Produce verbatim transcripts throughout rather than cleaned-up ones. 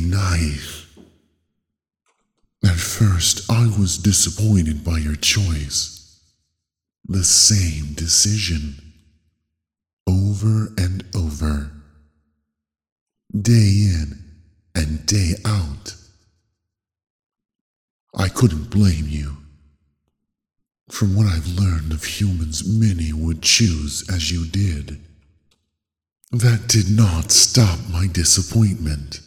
knife. At first, I was disappointed by your choice. The same decision. Over and over. Day in and day out. I couldn't blame you. From what I've learned of humans, many would choose as you did. That did not stop my disappointment.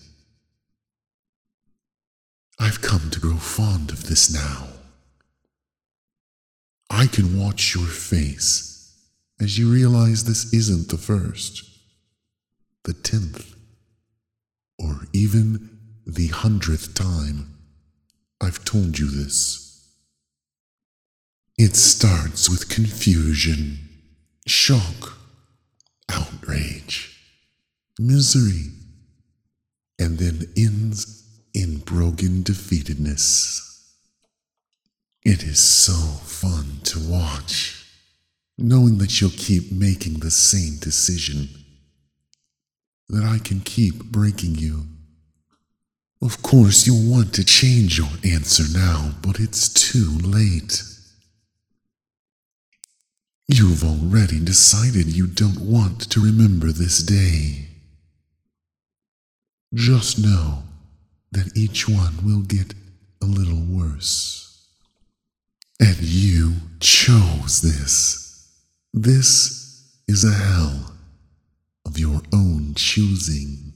I've come to grow fond of this now. I can watch your face as you realize this isn't the first, the tenth, or even the hundredth time I've told you this. It starts with confusion, shock, outrage, misery, and then ends in broken defeatedness. It is so fun to watch, knowing that you'll keep making the same decision, that I can keep breaking you. Of course, you'll want to change your answer now, but it's too late. You've already decided you don't want to remember this day. Just know that each one will get a little worse. And you chose this. This is a hell of your own choosing.